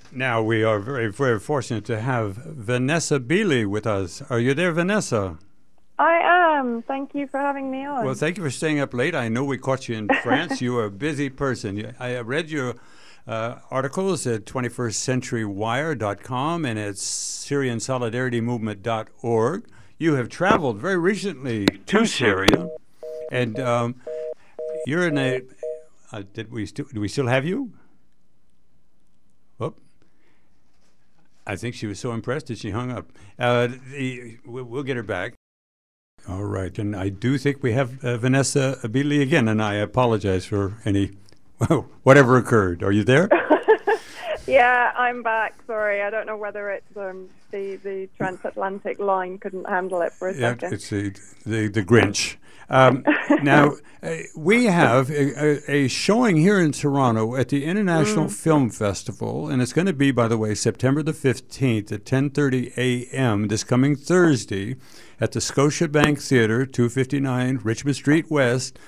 Now we are very, very fortunate to have Vanessa Beeley with us. Are you there, Vanessa? I am. Thank you for having me on. Well, thank you for staying up late. I know we caught you in France. You are a busy person. I read your articles at 21stCenturyWire.com and at SyrianSolidarityMovement.org. You have traveled very recently to Syria, and you're in a. Do we still have you? Whoop. I think she was so impressed that she hung up. We'll get her back. All right, and I do think we have Vanessa Beeley again, and I apologize for any whatever occurred. Are you there? Yeah, I'm back. Sorry, I don't know whether it's the transatlantic line couldn't handle it for a second. It's the Grinch. Now, we have a showing here in Toronto at the International Film Festival, and it's going to be, by the way, September the 15th at 10:30 a.m. this coming Thursday at the Scotiabank Theatre, 259 Richmond Street West.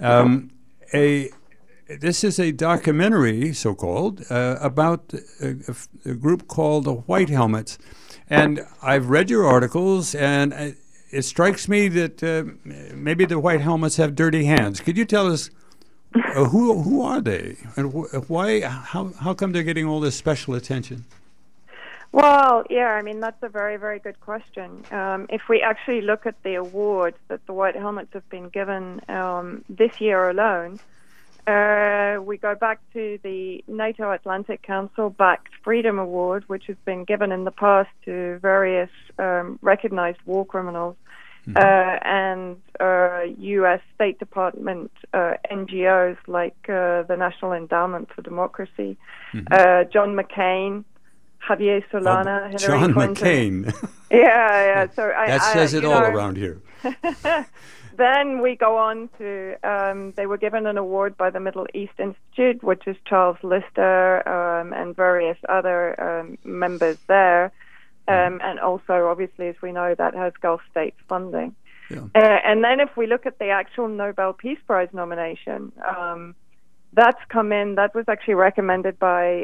This is a documentary, so-called, about a group called the White Helmets. And I've read your articles, and it strikes me that maybe the White Helmets have dirty hands. Could you tell us who are they, and why? How come they're getting all this special attention? Well, yeah, I mean, that's a very, very good question. If we actually look at the awards that the White Helmets have been given this year alone, we go back to the NATO Atlantic Council-backed Freedom Award, which has been given in the past to various recognized war criminals and U.S. State Department NGOs like the National Endowment for Democracy, John McCain, Javier Solana, Hillary Clinton. McCain. Yeah. So that says it all around here. Then we go on to, they were given an award by the Middle East Institute, which is Charles Lister and various other members there. And also, obviously, as we know, that has Gulf states funding. Yeah. And then if we look at the actual Nobel Peace Prize nomination, that's come in, that was actually recommended by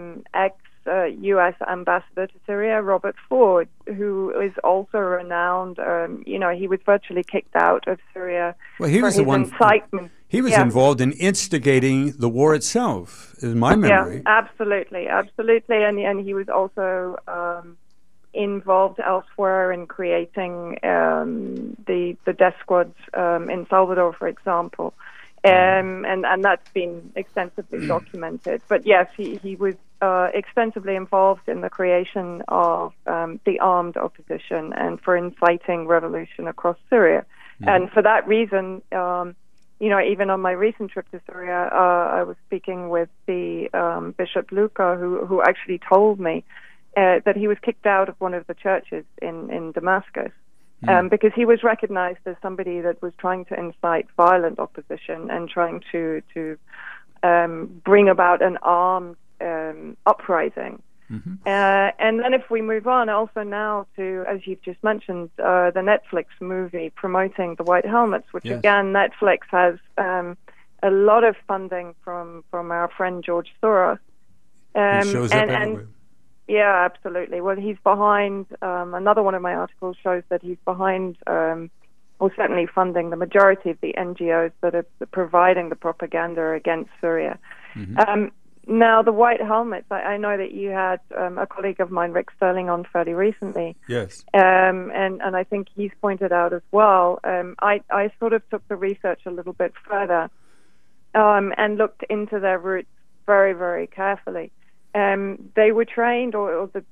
ex-U.S. ambassador to Syria, Robert Ford, who is also renowned. He was virtually kicked out of Syria for his incitement. He was involved in instigating the war itself, in my memory. Yeah, absolutely. And he was also involved elsewhere in creating the death squads in Salvador, for example. And that's been extensively documented. But yes, he was extensively involved in the creation of the armed opposition and for inciting revolution across Syria. And for that reason, even on my recent trip to Syria, I was speaking with the Bishop Luca, who actually told me that he was kicked out of one of the churches in Damascus. Because he was recognized as somebody that was trying to incite violent opposition and trying to bring about an armed uprising. And then if we move on also now to, as you've just mentioned, the Netflix movie promoting the White Helmets, which again, Netflix has a lot of funding from our friend George Soros. It shows up everywhere. Yeah, absolutely. Well, he's behind, another one of my articles shows that he's behind, or certainly funding the majority of the NGOs that are providing the propaganda against Syria. Now, the White Helmets, I know that you had a colleague of mine, Rick Sterling, on fairly recently. Yes. And I think he's pointed out as well. I sort of took the research a little bit further and looked into their roots very, very carefully. They were trained, or the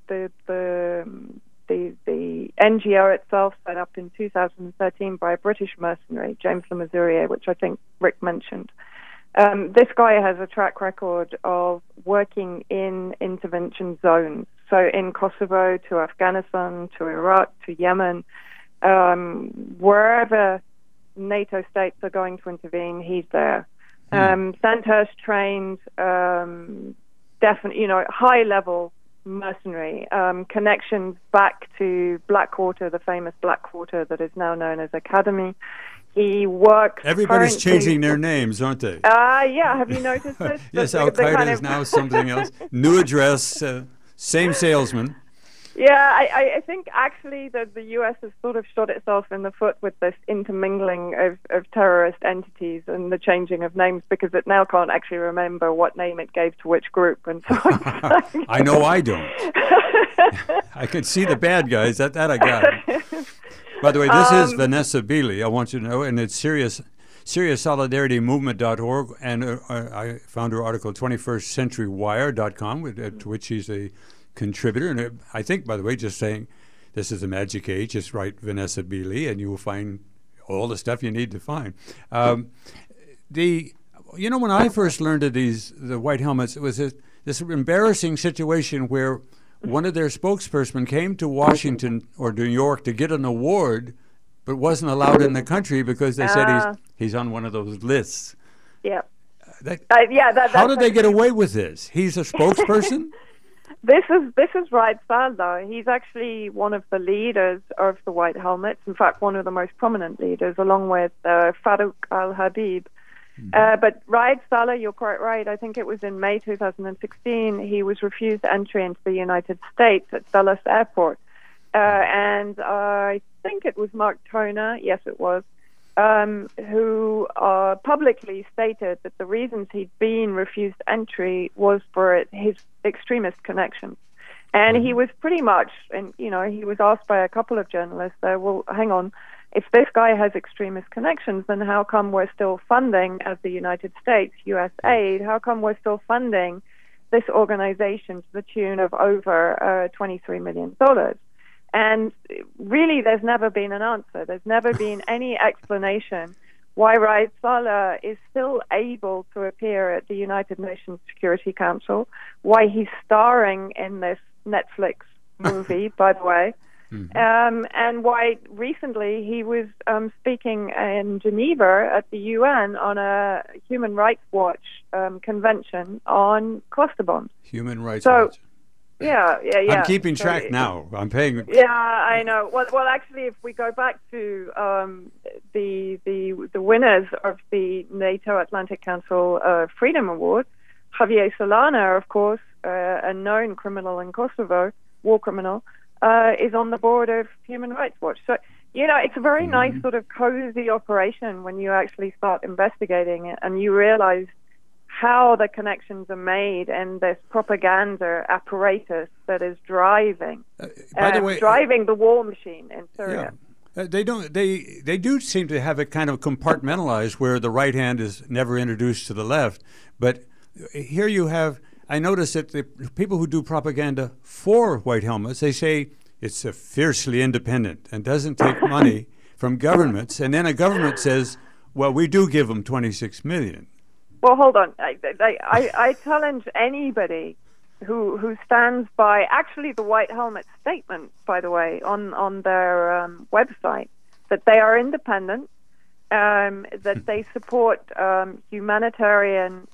NGO itself set up in 2013 by a British mercenary, James Le Mesurier, which I think Rick mentioned. This guy has a track record of working in intervention zones, so in Kosovo, to Afghanistan, to Iraq, to Yemen, wherever NATO states are going to intervene, he's there. Sandhurst trained definitely, high-level mercenary connections back to Blackwater, the famous Blackwater that is now known as Academy. He works. Everybody's changing their names, aren't they? Yeah. Have you noticed this? Yes, Al Qaeda is now something else. New address, same salesman. Yeah, I think actually that the U.S. has sort of shot itself in the foot with this intermingling of terrorist entities and the changing of names, because it now can't actually remember what name it gave to which group and so on. I know I don't. I can see the bad guys. That I got. By the way, this is Vanessa Beeley, I want you to know, and it's SyriaSolidarityMovement.org, and I found her article 21stCenturyWire.com, to which she's a contributor. And I think, by the way, just saying this is a magic age, just write Vanessa Beeley, and you will find all the stuff you need to find. When I first learned of the White Helmets, it was this embarrassing situation where one of their spokespersons came to Washington or New York to get an award, but wasn't allowed in the country because they said he's on one of those lists. Yeah. How did they get away with this? He's a spokesperson? This is Raed Saleh. He's actually one of the leaders of the White Helmets. In fact, one of the most prominent leaders, along with Farouk Al-Habib. But Raed Saleh, you're quite right. I think it was in May 2016. He was refused entry into the United States at Dulles Airport, and I think it was Mark Toner. Yes, it was. Who publicly stated that the reasons he'd been refused entry was for his extremist connections. And he was pretty much, and he was asked by a couple of journalists, well, hang on, if this guy has extremist connections, then how come we're still funding, as the United States, U.S. aid, how come we're still funding this organization to the tune of over $23 million? And really, there's never been an answer. There's never been any explanation why Raed Saleh is still able to appear at the United Nations Security Council, why he's starring in this Netflix movie, by the way, and why recently he was speaking in Geneva at the UN on a Human Rights Watch convention on cluster bombs. Human Rights Watch. Yeah. I'm keeping track now. I'm paying. Yeah, I know. Well, actually, if we go back to the winners of the NATO Atlantic Council Freedom Award, Javier Solana, of course, a known criminal in Kosovo, war criminal, is on the board of Human Rights Watch. So, it's a very nice sort of cozy operation when you actually start investigating it and you realize how the connections are made and this propaganda apparatus that is driving the war machine in Syria. Yeah. They do seem to have it kind of compartmentalized where the right hand is never introduced to the left. But here you have, I notice that the people who do propaganda for White Helmets, they say it's fiercely independent and doesn't take money from governments. And then a government says, well, we do give them $26 million. Well, hold on. I challenge anybody who stands by actually the White Helmet statement, by the way, on their website, that they are independent, that they support humanitarian,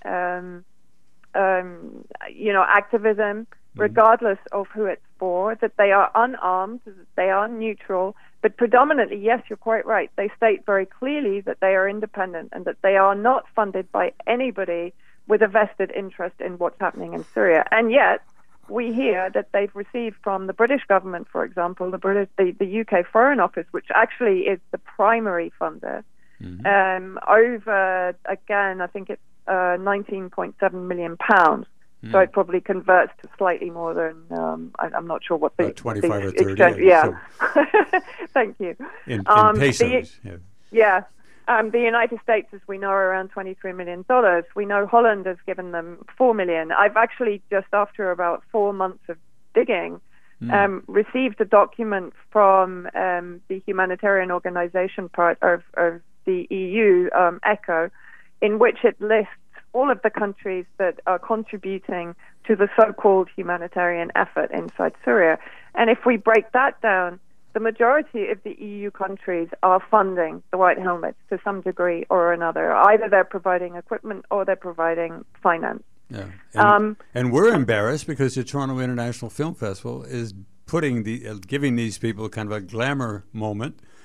activism, regardless of who it's for, that they are unarmed, that they are neutral, but predominantly, yes, you're quite right, they state very clearly that they are independent and that they are not funded by anybody with a vested interest in what's happening in Syria. And yet, we hear that they've received from the British government, for example, the UK Foreign Office, which actually is the primary funder, over, again, I think it's £19.7 million. So it probably converts to slightly more than, I'm not sure what the 25 or 30. Yeah. So. Thank you. In pesos. The United States, as we know, are around $23 million. We know Holland has given them $4 million. I've actually, just after about 4 months of digging, received a document from the humanitarian organization part of the EU, ECHO, in which it lists all of the countries that are contributing to the so-called humanitarian effort inside Syria. And if we break that down, the majority of the EU countries are funding the White Helmets to some degree or another. Either they're providing equipment or they're providing finance. Yeah. And we're embarrassed because the Toronto International Film Festival is giving these people kind of a glamour moment.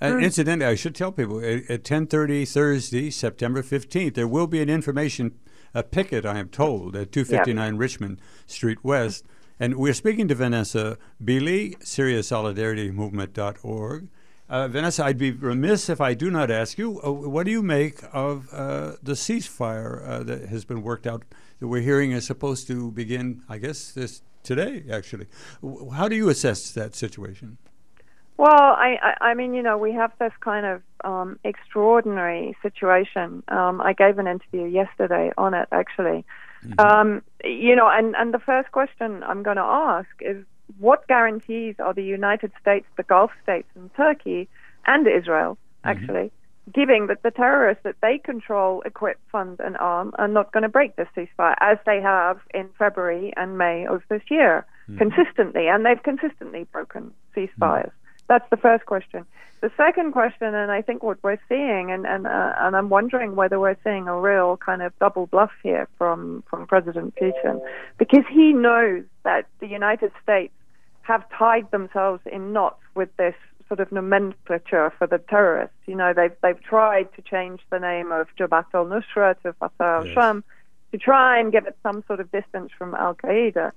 Incidentally, I should tell people at 10:30 Thursday, September 15th, there will be an information picket, I am told, at 259 Richmond Street West. And we're speaking to Vanessa Beeley, SyriaSolidarityMovement.org. Vanessa, I'd be remiss if I do not ask you, what do you make of the ceasefire that has been worked out, that we're hearing is supposed to begin, I guess, today, actually. How do you assess that situation? Well, I mean, we have this kind of extraordinary situation. I gave an interview yesterday on it, actually. And the first question I'm going to ask is, what guarantees are the United States, the Gulf states, and Turkey, and Israel, actually, giving that the terrorists that they control, equip, fund, and arm are not going to break this ceasefire, as they have in February and May of this year, consistently, and they've consistently broken ceasefires. That's the first question. The second question, and I think what we're seeing, and I'm wondering whether we're seeing a real kind of double bluff here from President Putin, because he knows that the United States have tied themselves in knots with this sort of nomenclature for the terrorists. They've tried to change the name of Jabhat al-Nusra to Fatah al-Sham to try and give it some sort of distance from Al-Qaeda.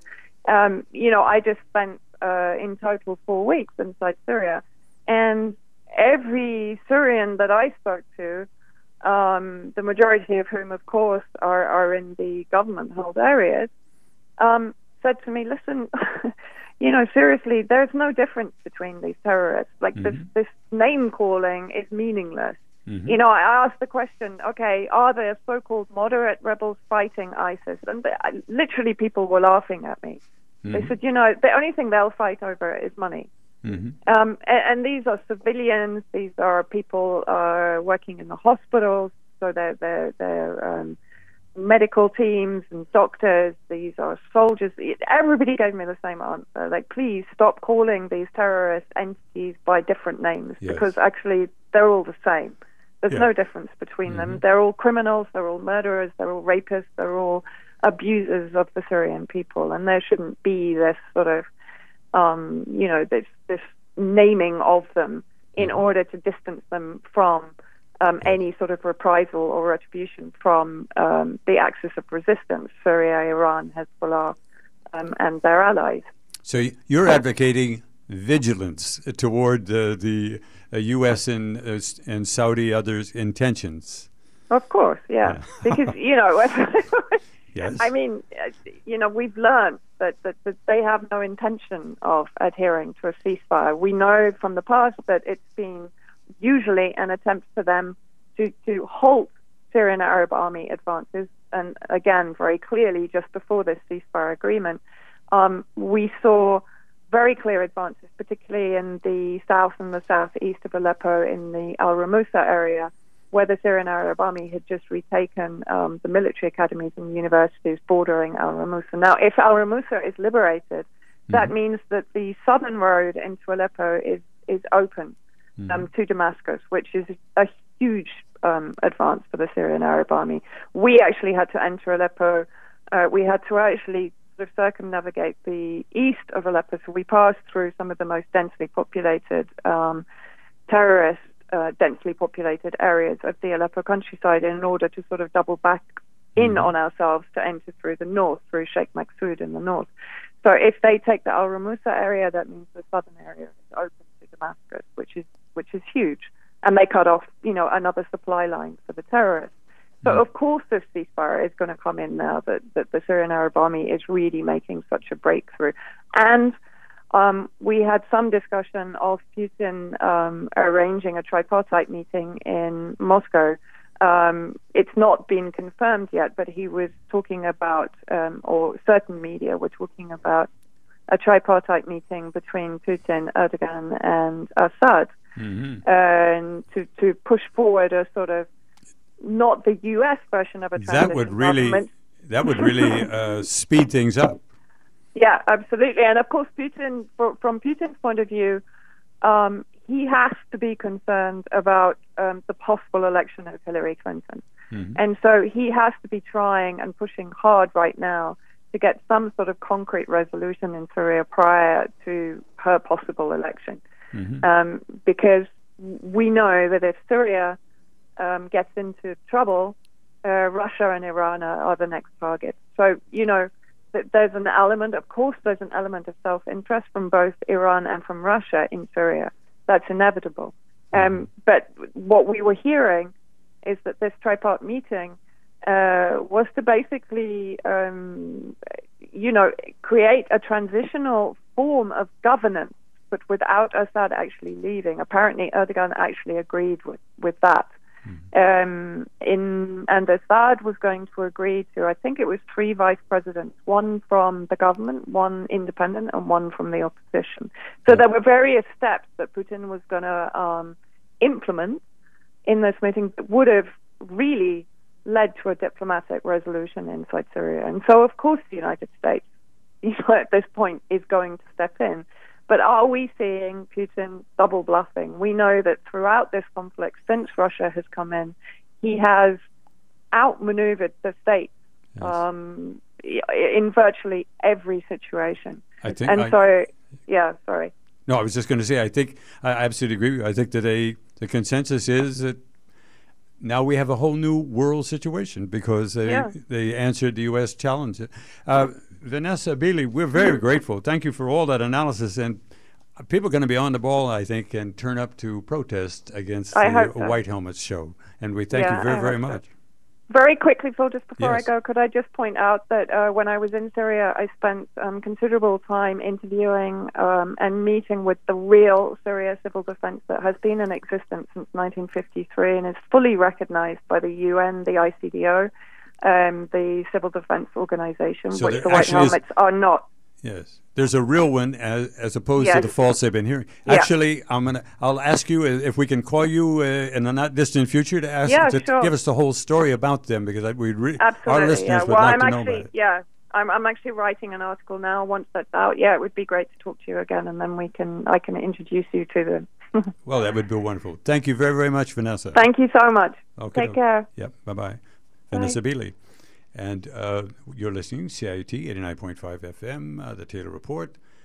I just spent in total 4 weeks inside Syria, and every Syrian that I spoke to, the majority of whom, of course, are in the government-held areas, said to me, listen, seriously, there's no difference between these terrorists. Like, this name-calling is meaningless. I asked the question, okay, are there so-called moderate rebels fighting ISIS? And literally people were laughing at me. They said, the only thing they'll fight over is money. And these are civilians. These are people working in the hospitals. So they're medical teams and doctors. These are soldiers. Everybody gave me the same answer. Like, please stop calling these terrorist entities by different names, because actually they're all the same. There's no difference between them. They're all criminals. They're all murderers. They're all rapists. They're all abusers of the Syrian people, and there shouldn't be this sort of, this naming of them in order to distance them from any sort of reprisal or retribution from the axis of resistance, Syria, Iran, Hezbollah, and their allies. So you're advocating vigilance toward the U.S. and Saudi others' intentions. Of course, yeah. Because, Yes. I mean, we've learned that they have no intention of adhering to a ceasefire. We know from the past that it's been usually an attempt for them to halt Syrian Arab Army advances. And again, very clearly, just before this ceasefire agreement, we saw very clear advances, particularly in the south and the southeast of Aleppo in the Al-Ramusa area, where the Syrian Arab Army had just retaken the military academies and universities bordering Al-Ramusa. Now, if Al-Ramusa is liberated, that means that the southern road into Aleppo is open to Damascus, which is a huge advance for the Syrian Arab Army. We actually had to enter Aleppo. We had to actually sort of circumnavigate the east of Aleppo, so we passed through some of the most densely populated terrorist densely populated areas of the Aleppo countryside in order to sort of double back in on ourselves to enter through the north, through Sheikh Maksud in the north. So if they take the Al-Ramusa area, that means the southern area is open to Damascus, which is huge. And they cut off, another supply line for the terrorists. So of course this ceasefire is going to come in now that the Syrian Arab Army is really making such a breakthrough. And we had some discussion of Putin arranging a tripartite meeting in Moscow. It's not been confirmed yet, but he was talking about, or certain media were talking about, a tripartite meeting between Putin, Erdogan, and Assad, and to push forward a sort of, not the U.S. version of a transition government. That would really speed things up. Yeah, absolutely. And of course, Putin, from Putin's point of view, he has to be concerned about the possible election of Hillary Clinton. And so he has to be trying and pushing hard right now to get some sort of concrete resolution in Syria prior to her possible election. Because, we know that if Syria gets into trouble, Russia and Iran are the next target. So, there's an element, of course, there's an element of self-interest from both Iran and from Russia in Syria. That's inevitable. But what we were hearing is that this tripart meeting was to basically, create a transitional form of governance, but without Assad actually leaving. Apparently, Erdogan actually agreed with that. And Assad was going to agree to, I think it was 3 vice presidents, one from the government, one independent, and one from the opposition. So there were various steps that Putin was going to implement in this meeting that would have really led to a diplomatic resolution inside Syria. And so, of course, the United States, at this point, is going to step in. But are we seeing Putin double bluffing? We know that throughout this conflict, since Russia has come in, he has outmaneuvered the state in virtually every situation. Sorry. No, I was just going to say, I think I absolutely agree with you. I think that the consensus is that now we have a whole new world situation because they answered the U.S. challenge. Vanessa Beeley, we're very grateful. Thank you for all that analysis. And people are going to be on the ball, I think, and turn up to protest against the White Helmets show. And we thank you very, very much. Very quickly, Phil, just before I go, could I just point out that when I was in Syria, I spent considerable time interviewing and meeting with the real Syria civil defense that has been in existence since 1953 and is fully recognized by the UN, the ICDO, the Civil Defense Organization, so which the White Helmets are not. Yes, there's a real one as opposed to the false they've been hearing. Actually, I'll ask you if we can call you in the not distant future to ask give us the whole story about them because our listeners would like to know about it. Yeah, I'm actually writing an article now. Once that's out, it would be great to talk to you again, and then I can introduce you to them. Well, that would be wonderful. Thank you very, very much, Vanessa. Thank you so much. Okay, Take care. Yep. Bye-bye. Vanessa Beeley. And you're listening, CIUT 89.5 FM, The Taylor Report.